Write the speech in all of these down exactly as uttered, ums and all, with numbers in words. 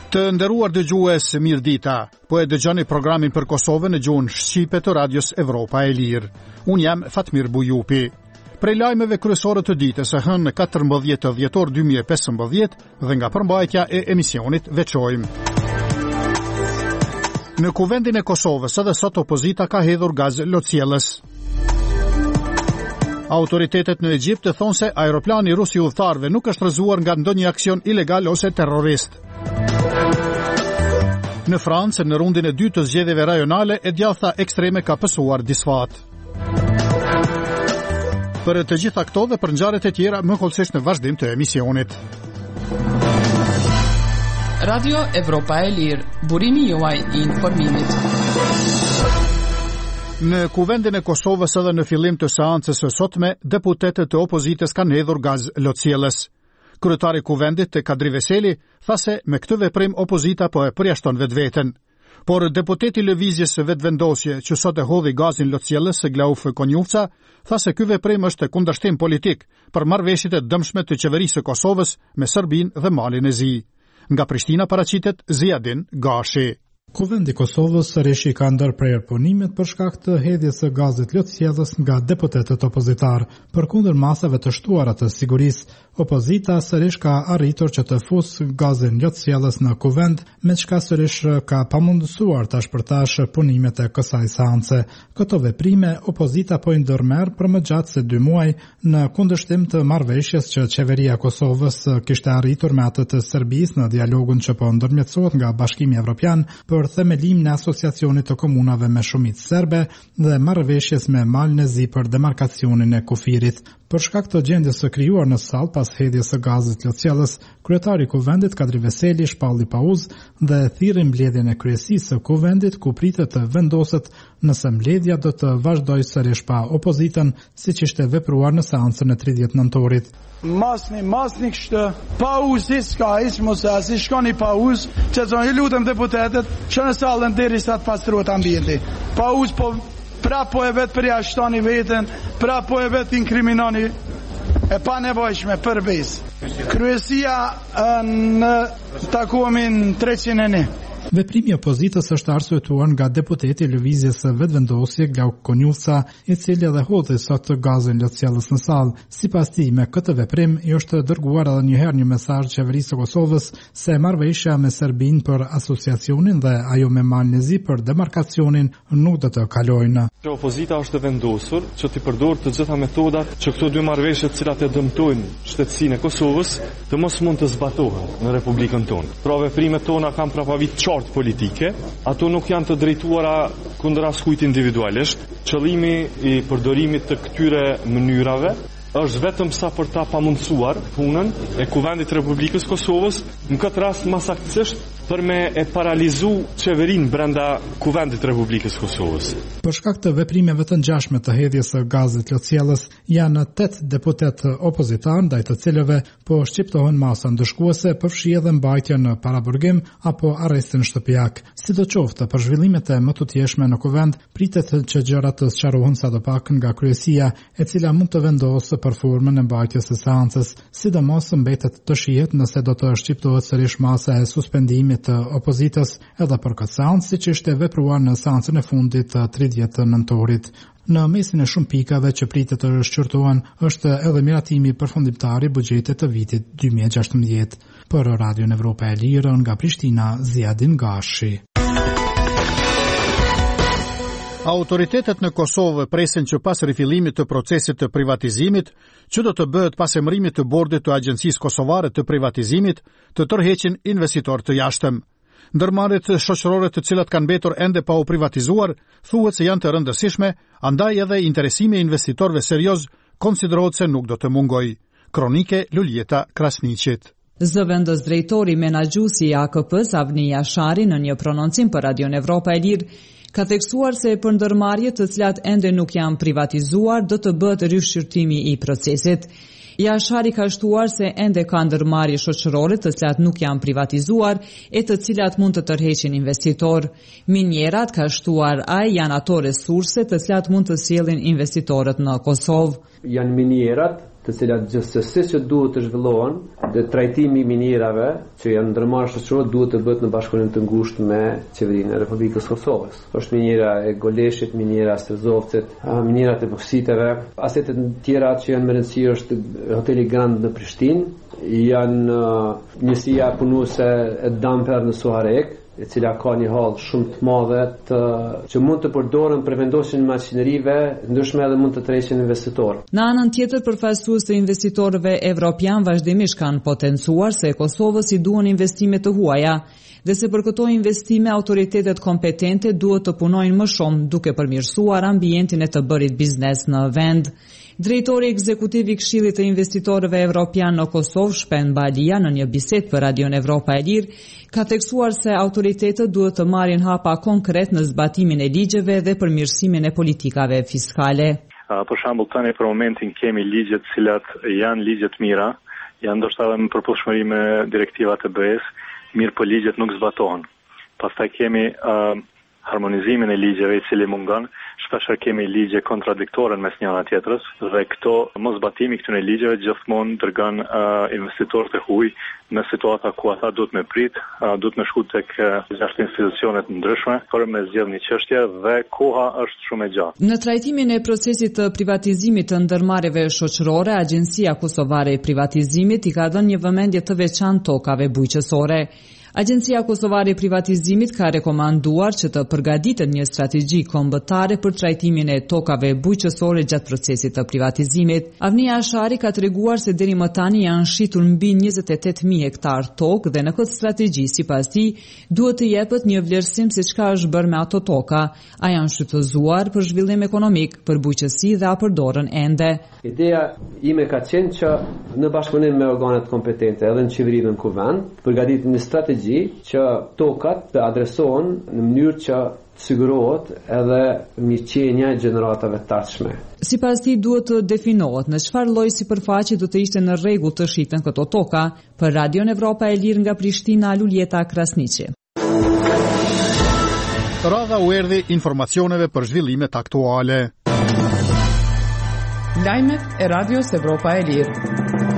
Të nderuar dëgjues, mirëdita. Po e dëgjoni programin për Kosovën në gjuhën shqipe të Radios Evropa e Lirë. Unë jam Fatmir Bujupi. Prej lajmeve kryesore të ditës së hënë katërmbëdhjetë dhjetor dy mijë e pesëmbëdhjetë dhe nga përmbajtja e emisionit veçojmë. Në kuvendin e Kosovës edhe sot opozita ka hedhur gaz lotësielës. Autoritetet në Egjipt thonë se aeroplani rus i udhëtarëve nuk është rrëzuar nga ndonjë aksion ilegal ose terrorist. Në Francë, në rundin e dytë të zgjedhjeve rajonale, e djathta ekstreme ka pësuar disfat. Për të gjitha këto dhe për ngjarjet e tjera, më kollësisht në vazhdim të emisionit. Radio Evropa e Lirë, burimi juaj i informimit. Në kuvendin e Kosovës edhe në fillim të seancës së sotme, deputetët e opozitës kanë hedhur gaz lotësielës. Kryetari i kuvendit, Kadri Veseli, tha se me këtë veprim opozita po e përjashton vetveten. Por deputeti i lëvizjes së vetvendosje që sot e hodhi gazin lotësielës Glauf Konjufca, tha se ky veprim është kundërshtim politik për marrëveshjet e dëmshme të qeverisë së Kosovës me Serbinë dhe Malin e Zi. Nga Prishtina paraqitet Ziadin Gashi. Kuvendi i Kosovës sërish i ka ndërprer punimet për shkak të hedhjes së gazit lotësielës nga deputetët opozitar. Përkundër masave të shtuara të sigurisë, opozita sërish ka arritur që të fusë gazin lotësielës në kuvend, me çka sërish ka pamundësuar ta shpërtash punimet e kësaj seance. Këto veprime opozita po i ndërmerr për më gjatë se dy muaj në kundërshtim të marrëveshjes që qeveria e Kosovës kishte arritur me atë të Serbisë në dialogun që po ndërmjetësohet nga Bashkimi Evropian për për themelim në asociacionit të komunave me shumicë serbe dhe marrëveshjes me Malin e Zi për demarkacionin e kufirit. Për shkak të gjendjes së krijuar në sallë pas hedhjes së gazit lotësielës, kryetari i kuvendit Kadri Veseli shpalli pauzë dhe thirrri mbledhjen e kryesisë së kuvendit ku pritet të vendoset nëse mbledhja do të vazhdojë sërish pa opozitën, siç ishte vepruar në seancën e tridhjetë nëntorit. Masni, masni kështë, pauzë s'ka isë, mos e asi shkoni pauzë, që zonë i lutëm deputetet, që në salën deri sa të pastruat ambienti. Pauzë, po pra po e vetë përja shtoni vetën, pra po e vetë inkriminoni, e pa nevojshme për besë. Kryesia në takuamin treqind e një. Veprimi i opozitës është arsyetuar nga deputeti i lëvizjes së vetvendosje Glauk Konjufca, i cili edhe hodhi sot gazin lotësielës në sallë. Sipas tij, me këtë veprim i është dërguar edhe një herë një mesazh qeverisë së Kosovës se marrëveshja me Serbinë për asociacionin dhe ajo me Malin e Zi për demarkacionin nuk do të kalojnë. Opozita është vendosur që të përdorë të gjitha metodat që këto dy marrëveshje të cilat e dëmtojnë shtetësinë e Kosovës të mos mund të zbatohen në Republikën tonë. Pra veprimet tona kanë prapavit qartë politike, ato nuk janë të drejtuara kundër askujt individualisht. Qëllimi i përdorimit të këtyre mënyrave është vetëm sa për ta pamundsuar punën e Kuvendit Republikës Kosovës, në këtë rast masaktësisht për me e paralizu qeverinë brenda Kuvendit Republikës Kosovës. Për shkak të veprimeve të ngjashme të hedhjes së gazit lotësielës, janë tetë deputet opozitar ndaj të cilëve po shqiptohen masa ndëshkuese, përfshi edhe mbajtje në paraburgim apo arrestin shtëpiak. Sidoqoftë, për zhvillimet e më tutjeshme në kuvend, pritet që gjërat të sqarohen sadopak nga kryesia, e cila mund të vendosë për formën e mbajtjes së seancës, sidomos mbetet të shihet nëse do të shqiptohet sërish masa e suspendimit të opozitës edhe për këtë seancë, siç ishte vepruar në seancën e fundit të tridhjetë nëntorit. Në mesin e shumë pikave që pritet të shqyrtohen është edhe miratimi përfundimtar i buxhetit të vitit dy mijë e gjashtëmbëdhjetë. Për Radion Evropa e Lirë nga Prishtina, Ziadin Gashi. Autoritetet në Kosovë presin që pas rifillimit të procesit të privatizimit, që do të bëhet pas emërimit të bordit të Agjencisë Kosovare të Privatizimit, të tërheqin investitor të jashtëm. Ndërmarrjet shoqërore të cilat kanë mbetur ende pa u privatizuar, thuhet se janë të rëndësishme, andaj edhe interesimi i investitorëve serioz konsiderohet se nuk do të mungojë. Kronike Luljeta Krasniqit. Zëvendos drejtori menaxhuesi i A K P-s Avni Jashari në një prononcim për Radion Evropa e Lirë ka theksuar se për ndërmarrjet të cilat ende nuk janë privatizuar do të bëhet rishqyrtimi i procesit. Jashari ka shtuar se ende ka ndërmarrje shoqërore të cilat nuk janë privatizuar e të cilat mund të tërheqin investitor. Minierat, ka shtuar ai, janë ato resurse të cilat mund të sjellin investitorët në Kosovë. Janë minierat të të cilat gjithsesi që duhet të zhvillohen, dhe trajtimi i minierave që janë ndërmarrë shoqëror duhet të bëhet në bashkëpunim të ngushtë me qeverinë e Republikës Kosovës. Është miniera e Goleshit, miniera e Strezovcit, minierat e boksiteve, asetet tjera që janë më rëndësi është hoteli Grand në Prishtinë, janë njësia punuese e Damper në Suharek, e cila ka një hall shumë të madhe të, që mund të përdoren për vendosjen e makinerive, ndoshta edhe mund të tërheqin investitorë. Në anën tjetër, përfaqësues të investitorëve evropian vazhdimisht kanë potencuar se Kosovës i duhen investime të huaja dhe se për këto investime autoritetet kompetente duhet të punojnë më shumë duke përmirësuar ambientin e të bërit biznes në vend. Drejtori ekzekutiv i Këshillit të Investitorëve Evropian në Kosovë, Shpen Balia, në një bisedë për Radion Evropa e Lirë, ka theksuar se autoritetet duhet të marrin hapa konkret në zbatimin e ligjeve dhe përmirësimin e politikave fiskale. Uh, për shembull, tani për momentin kemi ligje të cilat janë ligje të mira, janë ndoshta edhe në përputhshmëri me direktivat e B E S, mirë po ligjet nuk zbatohen. Pastaj kemi uh, harmonizimin e ligjeve i cili mungon. Shpeshherë kemi ligje kontradiktore mes njëra tjetrës dhe këto mosbatimi këtyre ligjeve gjithmonë dërgon uh, investitorët e huaj në situata ku ata duhet me prit, uh, duhet me shku tek jashtë institucione të ndryshme për me zgjedhë një çështje dhe koha është shumë e gjatë. Në trajtimin e procesit të privatizimit të ndërmarrjeve shoqërore, Agjencia Kosovare e Privatizimit i ka dhënë një vëmendje të veçantë tokave bujqësore. Agjencia Kosovare e Privatizimit ka rekomanduar që të përgatitet një strategji kombëtare për trajtimin e tokave bujqësore gjatë procesit të privatizimit. Avnia Ashari ka treguar se deri më tani janë shitur mbi njëzet e tetë mijë hektar tokë dhe në këtë strategji, sipas tij, duhet të jepet një vlerësim se çka është bërë me ato toka. A janë shfrytëzuar për zhvillim ekonomik, për bujqësi dhe a përdorën ende. Ideja ime ka qenë që në bashkëpunim me organet kompetente edhe në qeveri dhe në kuvend, përgatitet një strategji që tokat të adresohen në mënyrë që sigurohet edhe mirëqenia e gjeneratave të ardhshme. Sipas tij duhet të definohet në çfarë lloj sipërfaqe do të ishte në rregull të shiten këto toka. Për Radion Evropa e Lirë nga Prishtina, Luljeta Krasniqi. Radha u erdhi informacioneve për zhvillimet aktuale. Lajmet e Radios Evropa e Lirë.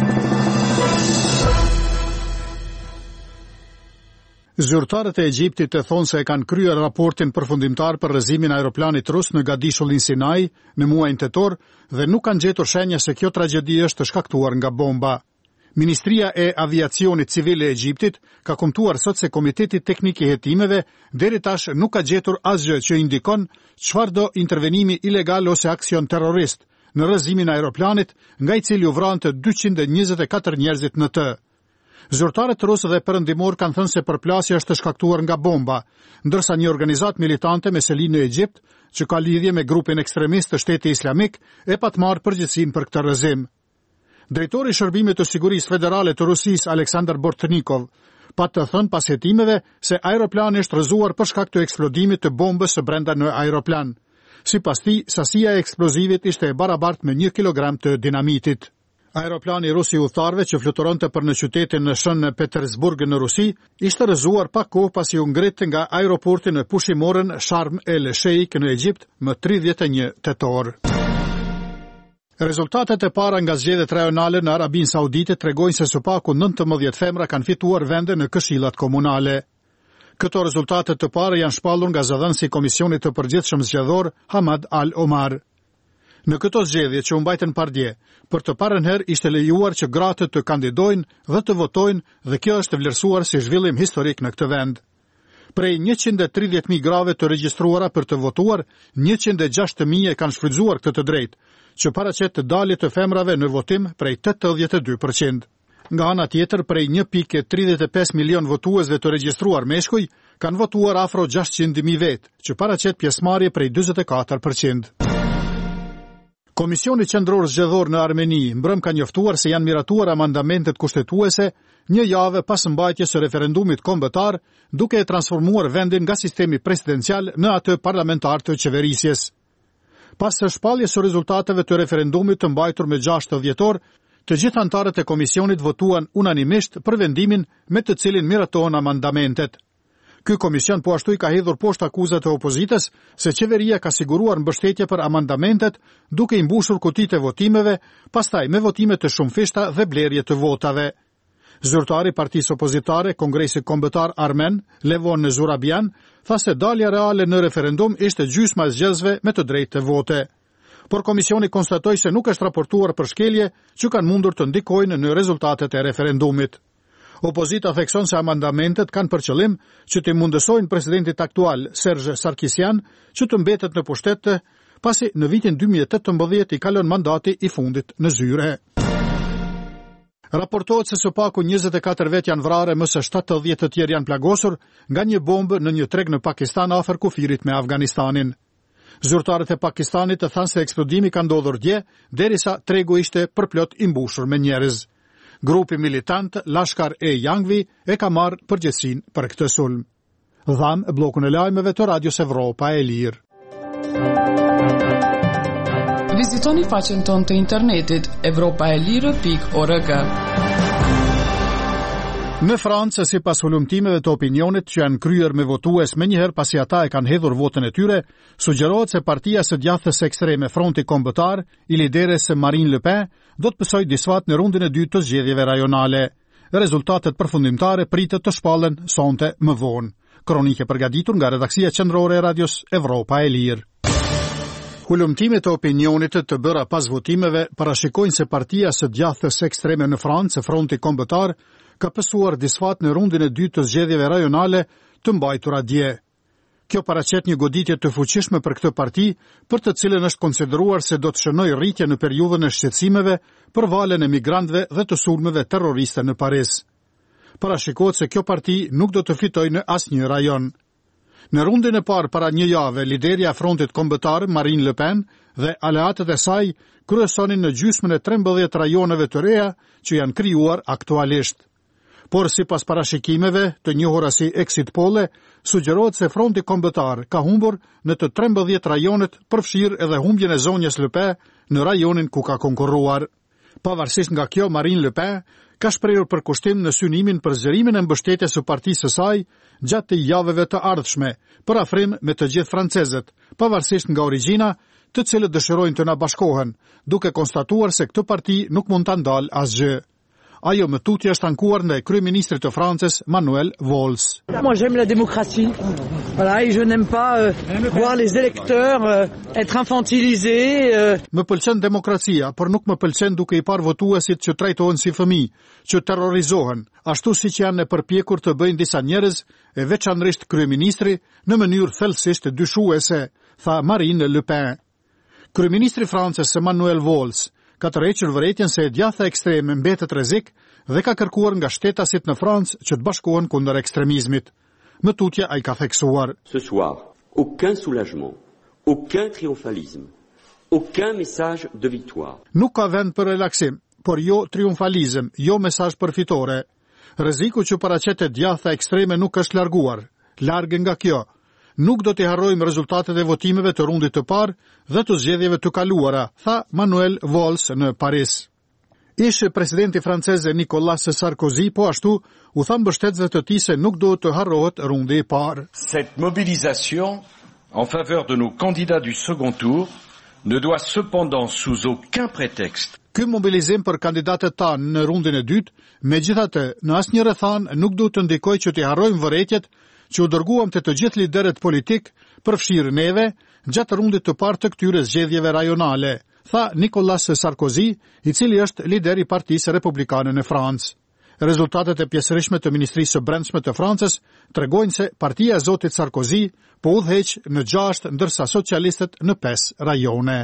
Zyrtarët e Egjiptit e thonë se e kanë kryer raportin përfundimtar për rrëzimin e aeroplanit rus në Gadishullin Sinai në muajin tetor dhe nuk kanë gjetur shenja se kjo tragjedi është shkaktuar nga bomba. Ministria e Aviacionit Civil e Egjiptit ka komentuar sot se Komiteti Teknik i Hetimeve deri tash nuk ka gjetur asgjë që indikon çfarëdo intervenimi ilegal ose aksion terrorist në rrëzimin e aeroplanit, nga i cili u vranë të dyqind e njëzet e katër njerëzit në të. Zyrtarët rusë dhe perëndimor kanë thënë se përplasja është shkaktuar nga bomba, ndërsa një organizatë militante me seli në Egjipt, që ka lidhje me grupin ekstremist të Shtetit Islamik, e pat marrë përgjegjësinë për këtë rrëzim. Drejtori i Shërbimit të Sigurisë Federale të Rusisë, Aleksandar Bortnikov, pat të thënë pas hetimeve se aeroplani është rrëzuar për shkak të eksplodimit të bombës së brenda në aeroplan. Sipas tij, sasia e eksplozivit ishte e barabartë me një kilogram të dinamitit. Aeroplani rus i udhëtarëve që fluturonte për në qytetin në Shën Petersburg në Rusi, ishte rrëzuar pak kohë pasi u ngrit nga aeroporti në pushimorën Sharm el Sheikh në Egjipt më tridhjetë e një tetor. Rezultatet e para nga zgjedhjet rajonale në Arabinë Saudite tregojnë se së paku nëntëmbëdhjetë femra kanë fituar vende në këshillat komunale. Këto rezultate të para janë shpallur nga zëdhënësi i Komisionit të Përgjithshëm Zgjedhor Hamad Al Omar. Në këto zgjedhje që u mbajtën pardje, për të parën herë ishte lejuar që gratë të kandidojnë dhe të votojnë dhe kjo është vlerësuar si zhvillim historik në këtë vend. Prej njëqind e tridhjetë mijë grave të regjistruara për të votuar, njëqind e gjashtëdhjetë mijë kanë shfrytzuar këtë të drejtë, që paraqet të dalje të femrave në votim prej tetëdhjetë e dy përqind. Nga ana tjetër, prej një pikë tridhjetë e pesë milion votuesve të regjistruar meshkuj, kanë votuar afro gjashtëqind mijë vetë, që paraqet pjesëmarrje prej dyzet e katër përqind. Komisioni Qendror Zgjedhor në Armeni mbrëm ka njoftuar se janë miratuar amandamentet kushtetuese një javë pas mbajtjes së referendumit kombëtar, duke e transformuar vendin nga sistemi presidencial në atë parlamentar të qeverisjes. Pas së shpalljes së rezultateve të referendumit të mbajtur me gjashtë dhjetor, të gjithë anëtarët e komisionit votuan unanimisht për vendimin me të cilin miratohen amandamentet. Ky komision po ashtu i ka hedhur poshtë akuzat e opozitës se qeveria ka siguruar mbështetje për amandamentet duke i mbushur kutitë e votimeve, pastaj me votime të shumëfishta dhe blerje të votave. Zyrtari i partisë opozitare, Kongresi Kombëtar Armen, Levon Zurabian, tha se dalja reale në referendum ishte gjysma e zgjedhësve me të drejtë të vote. Por komisioni konstatoi se nuk është raportuar për shkelje që kanë mundur të ndikojnë në rezultatet e referendumit. Opozita thekson se amandamentet kanë për qëllim që të mundësojnë presidentit aktual Serge Sarkisian që të mbetet në pushtet, pasi në vitin dy mijë e tetëmbëdhjetë i kalon mandati i fundit në zyre. Raportohet se së paku njëzet e katër vet janë vrarë, më së shtatëdhjetë të tjerë janë plagosur nga një bombë në një treg në Pakistan afër kufirit me Afganistanin. Zyrtarët e Pakistanit e thanë se eksplodimi ka ndodhur dje, derisa tregu ishte përplot i mbushur me njerëz. Grupi militant Lashkar-e-Jangvi e ka marrë përgjegjësinë për këtë sulm. Dham bllokun e lajmeve të Radios Evropa e Lirë. Vizitoni faqen tonë të internetit evropaelire pikë org. Në Francë, sipas hulumtimeve të opinionit që janë kryer me votues menjëherë pasi ata e kanë hedhur votën e tyre, sugjerohet se partia së djathës ekstreme Fronti Kombëtar, i lideres Marine Le Pen, do të pësojë disfat në rundin e dytë të zgjedhjeve rajonale. Rezultatet përfundimtare pritet të shpallen sonte më vonë. Kronike përgatitur nga redaksia qendrore e Radios Evropa e Lirë. Hulumtimet e opinionit të bëra pas votimeve parashikojnë se partia së djathës ekstreme në Francë, Fronti Kombëtar, ka pësuar disfat në rundin e dytë të zgjedhjeve rajonale të mbajtura dje. Kjo paraqet një goditje të fuqishme për këtë parti, për të cilën është konsideruar se do të shënojë rritje në periudhën e shqetësimeve për valën e migrantëve dhe të sulmeve terroriste në Paris. Parashikohet se kjo parti nuk do të fitojë në asnjë rajon. Në rundin e parë para një jave, liderja e Frontit Kombëtar, Marine Le Pen, dhe aleatët e saj kryesonin në gjysmën e trembëdhjetë rajoneve të reja që janë krijuar aktualisht. Por sipas parashikimeve të njohura si exit polle, sugjerohet se Fronti Kombëtar ka humbur në të trembëdhjetë rajonet, përfshirë edhe humbjen e zonjës Le Pen në rajonin ku ka konkurruar. Pavarësisht nga kjo, Marine Le Pen ka shprehur përkushtim në synimin për zërimin e mbështetjes së partisë së saj gjatë të javëve të ardhshme, për afrim me të gjithë francezët, pavarësisht nga origjina, të cilët dëshirojnë të na bashkohen, duke konstatuar se këtë parti nuk mund ta ndalë asgjë. Ajo më tutje është ankuar ndaj kryeministrit të Francës, Manuel Valls. Moi j'aime la démocratie. Voilà, et je n'aime pas euh, voir les électeurs euh, être infantilisés. Euh. Më pëlqen demokracia, por nuk më pëlqen duke i parë votuesit që trajtohen si fëmijë, që terrorizohen, ashtu siç janë e përpjekur të bëjnë disa njerëz, e veçanërisht kryeministri, në mënyrë thellësisht dyshuese, tha Marine Le Pen. Kryeministri i Francës, Manuel Valls, ka tërhequr vërejtjen se e djatha ekstreme mbetet rrezik dhe ka kërkuar nga shtetasit në Francë që të bashkohen kundër ekstremizmit. Më tutje ai ka theksuar: Ce soir, aucun soulagement, aucun triomphalisme, aucun message de victoire. Nuk ka vend për relaksim, por jo triumfalizëm, jo mesazh përfitore. Rreziku që paraqet e djatha ekstreme nuk është larguar. Larg nga kjo, nuk do të harrojmë rezultatet e votimeve të rundit të parë dhe të zgjedhjeve të kaluara, tha Manuel Valls në Paris. Ish presidenti francez Nicolas Sarkozy po ashtu u tha mbështetësve të tij se nuk duhet të harrohet rundi i parë. Cette mobilisation en faveur de nos candidats du second tour ne doit cependant sous aucun prétexte. Ky mobilizim për kandidatët tanë në rundin e dytë, megjithatë, në asnjë rrethon nuk duhet të ndikojë që të harrojmë vërejtjet që u dërguam të të gjithë liderët politik, përfshirë neve, gjatë rundit të parë të këtyre zgjedhjeve rajonale, tha Nicolas Sarkozy, i cili është lider i Partisë Republikane në Francë. Rezultatet e pjesërishtme të Ministrisë së Brendshme të Francës tregojnë se partia e zotit Sarkozy po udhëheq në gjashtë, ndërsa socialistët në pesë rajone.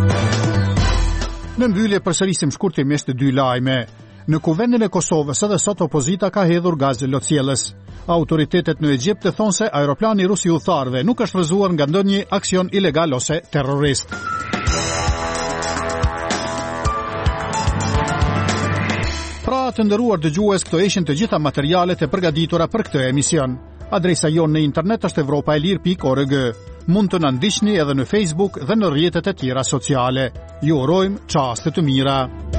Në mbyllje përsërisim shkurtimisht dy lajme. Në kuvendin e Kosovës edhe sot opozita ka hedhur gaz lotësielës. Autoritetet në Egjipt thonë se aeroplani rus i udhëtarëve nuk është rrëzuar nga ndonjë aksion ilegal ose terrorist. Pra të nderuar dëgjues, këto ishin të gjitha materialet e përgatitura për këtë emision. Adresa jonë në internet është evropaelir pikë org. Mund të na ndiqni edhe në Facebook dhe në rrjetet e tjera sociale. Ju urojmë çaste të mira.